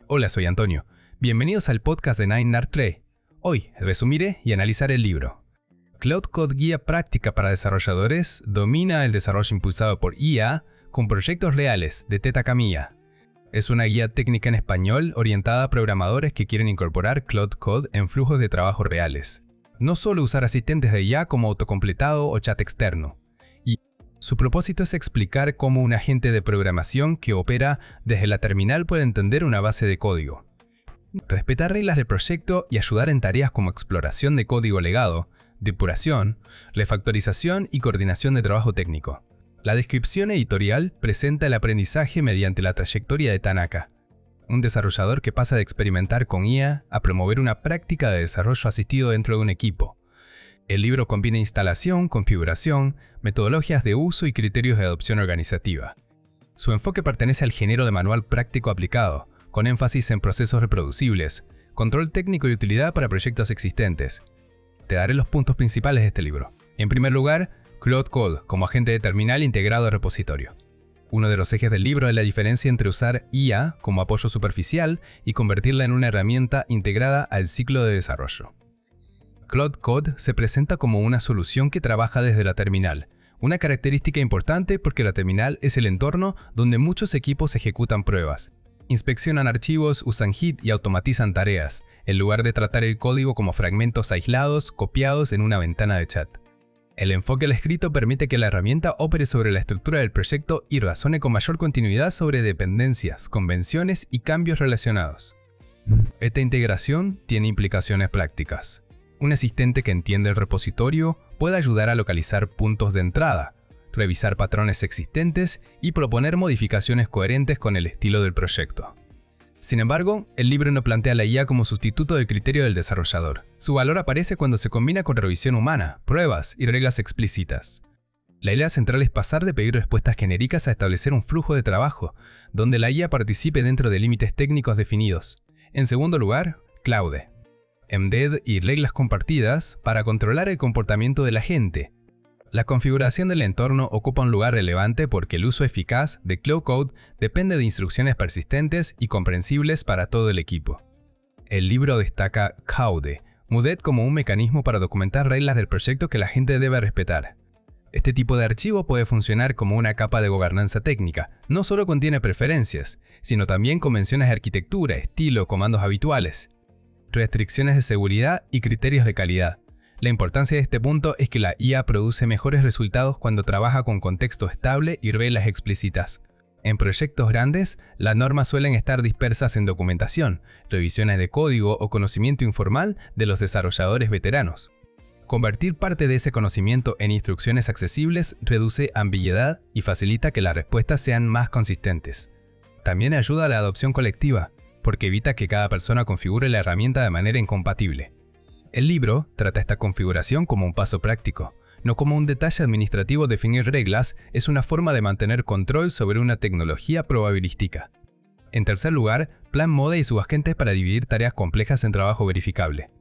Hola, soy Antonio. Bienvenidos al podcast de Nine Art 3. Hoy resumiré y analizaré el libro. Cloud Code Guía Práctica para Desarrolladores domina el desarrollo impulsado por IA con proyectos reales de Teta Camilla. Es una guía técnica en español orientada a programadores que quieren incorporar Cloud Code en flujos de trabajo reales. No solo usar asistentes de IA como autocompletado o chat externo. Y su propósito es explicar cómo un agente de programación que opera desde la terminal puede entender una base de código, respetar reglas del proyecto y ayudar en tareas como exploración de código legado, depuración, refactorización y coordinación de trabajo técnico. La descripción editorial presenta el aprendizaje mediante la trayectoria de Tanaka, un desarrollador que pasa de experimentar con IA a promover una práctica de desarrollo asistido dentro de un equipo. El libro combina instalación, configuración, metodologías de uso y criterios de adopción organizativa. Su enfoque pertenece al género de manual práctico aplicado, con énfasis en procesos reproducibles, control técnico y utilidad para proyectos existentes. Te daré los puntos principales de este libro. En primer lugar, Cloud Code como agente de terminal integrado al repositorio. Uno de los ejes del libro es la diferencia entre usar IA como apoyo superficial y convertirla en una herramienta integrada al ciclo de desarrollo. Cloud Code se presenta como una solución que trabaja desde la terminal, una característica importante porque la terminal es el entorno donde muchos equipos ejecutan pruebas. Inspeccionan archivos, usan Git y automatizan tareas, en lugar de tratar el código como fragmentos aislados copiados en una ventana de chat. El enfoque al escrito permite que la herramienta opere sobre la estructura del proyecto y razone con mayor continuidad sobre dependencias, convenciones y cambios relacionados. Esta integración tiene implicaciones prácticas. Un asistente que entiende el repositorio puede ayudar a localizar puntos de entrada, revisar patrones existentes y proponer modificaciones coherentes con el estilo del proyecto. Sin embargo, el libro no plantea la IA como sustituto del criterio del desarrollador. Su valor aparece cuando se combina con revisión humana, pruebas y reglas explícitas. La idea central es pasar de pedir respuestas genéricas a establecer un flujo de trabajo, donde la IA participe dentro de límites técnicos definidos. En segundo lugar, Claude. Embed y reglas compartidas para controlar el comportamiento de la gente. La configuración del entorno ocupa un lugar relevante porque el uso eficaz de Cloud Code depende de instrucciones persistentes y comprensibles para todo el equipo. El libro destaca Caude, Mudet como un mecanismo para documentar reglas del proyecto que la gente debe respetar. Este tipo de archivo puede funcionar como una capa de gobernanza técnica. No solo contiene preferencias, sino también convenciones de arquitectura, estilo, comandos habituales, restricciones de seguridad y criterios de calidad. La importancia de este punto es que la IA produce mejores resultados cuando trabaja con contexto estable y reglas explícitas. En proyectos grandes, las normas suelen estar dispersas en documentación, revisiones de código o conocimiento informal de los desarrolladores veteranos. Convertir parte de ese conocimiento en instrucciones accesibles reduce ambigüedad y facilita que las respuestas sean más consistentes. También ayuda a la adopción colectiva, porque evita que cada persona configure la herramienta de manera incompatible. El libro trata esta configuración como un paso práctico, no como un detalle administrativo. Definir reglas es una forma de mantener control sobre una tecnología probabilística. En tercer lugar, Plan Mode y sus agentes para dividir tareas complejas en trabajo verificable.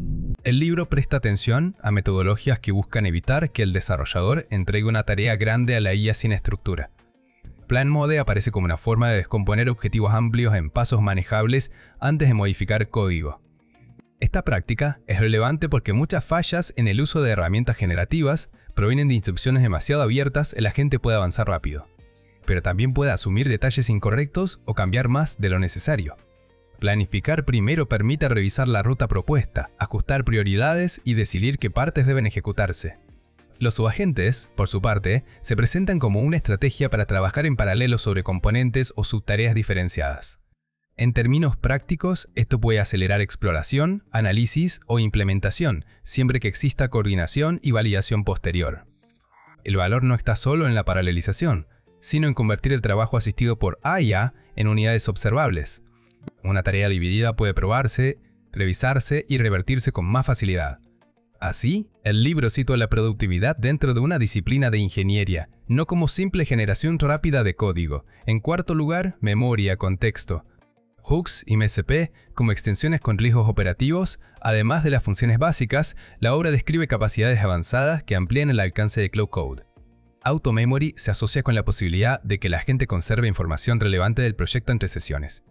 El libro presta atención a metodologías que buscan evitar que el desarrollador entregue una tarea grande a la IA sin estructura. Plan Mode aparece como una forma de descomponer objetivos amplios en pasos manejables antes de modificar código. Esta práctica es relevante porque muchas fallas en el uso de herramientas generativas provienen de instrucciones demasiado abiertas. El agente puede avanzar rápido, pero también puede asumir detalles incorrectos o cambiar más de lo necesario. Planificar primero permite revisar la ruta propuesta, ajustar prioridades y decidir qué partes deben ejecutarse. Los subagentes, por su parte, se presentan como una estrategia para trabajar en paralelo sobre componentes o subtareas diferenciadas. En términos prácticos, esto puede acelerar exploración, análisis o implementación, siempre que exista coordinación y validación posterior. El valor no está solo en la paralelización, sino en convertir el trabajo asistido por IA en unidades observables. Una tarea dividida puede probarse, revisarse y revertirse con más facilidad. Así, el libro sitúa la productividad dentro de una disciplina de ingeniería, no como simple generación rápida de código. En cuarto lugar, memoria, contexto. Hooks y MSP como extensiones con riesgos operativos. Además de las funciones básicas, la obra describe capacidades avanzadas que amplían el alcance de Cloud Code. Auto Memory se asocia con la posibilidad de que la agente conserve información relevante del proyecto entre sesiones.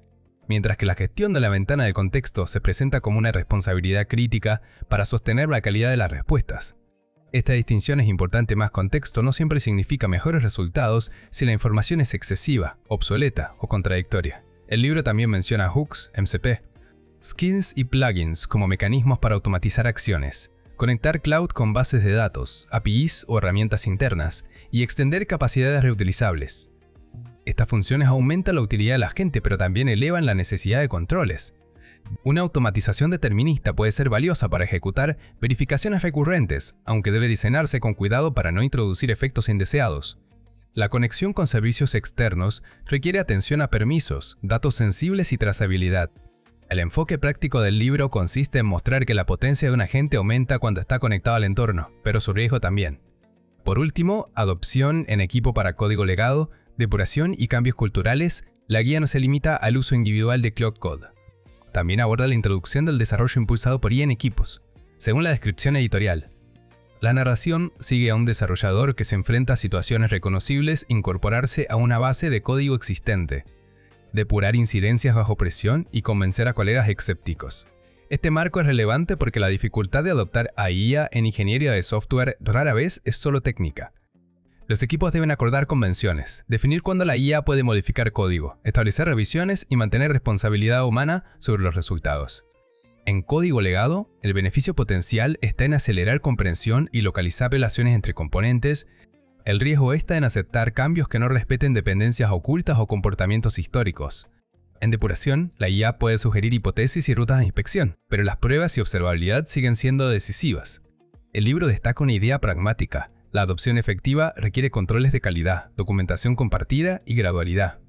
mientras que la gestión de la ventana de contexto se presenta como una responsabilidad crítica para sostener la calidad de las respuestas. Esta distinción es importante, más contexto no siempre significa mejores resultados si la información es excesiva, obsoleta o contradictoria. El libro también menciona hooks, MCP, skins y plugins como mecanismos para automatizar acciones, conectar cloud con bases de datos, APIs o herramientas internas, y extender capacidades reutilizables. Estas funciones aumentan la utilidad de la gente, pero también elevan la necesidad de controles. Una automatización determinista puede ser valiosa para ejecutar verificaciones recurrentes, aunque debe diseñarse con cuidado para no introducir efectos indeseados. La conexión con servicios externos requiere atención a permisos, datos sensibles y trazabilidad. El enfoque práctico del libro consiste en mostrar que la potencia de un agente aumenta cuando está conectado al entorno, pero su riesgo también. Por último, adopción en equipo para código legado, depuración y cambios culturales. La guía no se limita al uso individual de Cloud Code. También aborda la introducción del desarrollo impulsado por IA en equipos. Según la descripción editorial, la narración sigue a un desarrollador que se enfrenta a situaciones reconocibles, incorporarse a una base de código existente, depurar incidencias bajo presión y convencer a colegas escépticos. Este marco es relevante porque la dificultad de adoptar a IA en ingeniería de software rara vez es solo técnica. Los equipos deben acordar convenciones, definir cuándo la IA puede modificar código, establecer revisiones y mantener responsabilidad humana sobre los resultados. En código legado, el beneficio potencial está en acelerar comprensión y localizar relaciones entre componentes. El riesgo está en aceptar cambios que no respeten dependencias ocultas o comportamientos históricos. En depuración, la IA puede sugerir hipótesis y rutas de inspección, pero las pruebas y observabilidad siguen siendo decisivas. El libro destaca una idea pragmática. La adopción efectiva requiere controles de calidad, documentación compartida y gradualidad.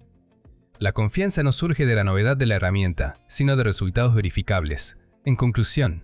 La confianza no surge de la novedad de la herramienta, sino de resultados verificables. En conclusión,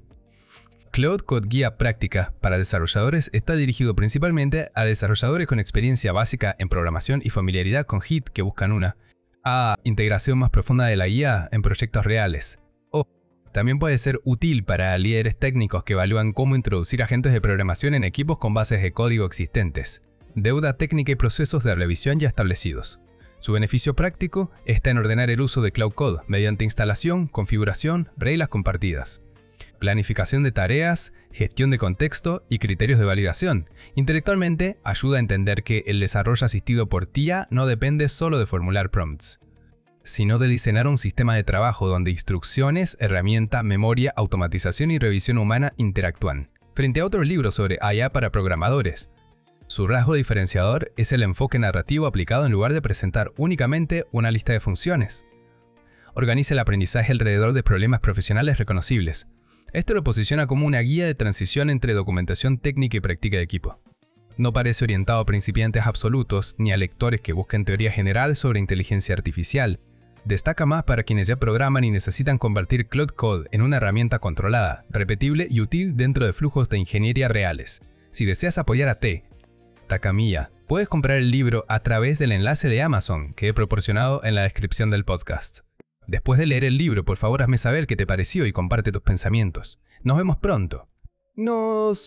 Cloud Code Guía Práctica para Desarrolladores está dirigido principalmente a desarrolladores con experiencia básica en programación y familiaridad con Git que buscan una integración más profunda de la IA en proyectos reales. O también puede ser útil para líderes técnicos que evalúan cómo introducir agentes de programación en equipos con bases de código existentes, deuda técnica y procesos de revisión ya establecidos. Su beneficio práctico está en ordenar el uso de Cloud Code mediante instalación, configuración, reglas compartidas, planificación de tareas, gestión de contexto y criterios de validación. Intelectualmente, ayuda a entender que el desarrollo asistido por IA no depende solo de formular prompts, sino de diseñar un sistema de trabajo donde instrucciones, herramienta, memoria, automatización y revisión humana interactúan. Frente a otros libros sobre IA para programadores, su rasgo diferenciador es el enfoque narrativo aplicado en lugar de presentar únicamente una lista de funciones. Organiza el aprendizaje alrededor de problemas profesionales reconocibles. Esto lo posiciona como una guía de transición entre documentación técnica y práctica de equipo. No parece orientado a principiantes absolutos ni a lectores que busquen teoría general sobre inteligencia artificial. Destaca más para quienes ya programan y necesitan convertir Cloud Code en una herramienta controlada, repetible y útil dentro de flujos de ingeniería reales. Si deseas apoyar a Takamiya, puedes comprar el libro a través del enlace de Amazon que he proporcionado en la descripción del podcast. Después de leer el libro, por favor hazme saber qué te pareció y comparte tus pensamientos. Nos vemos pronto.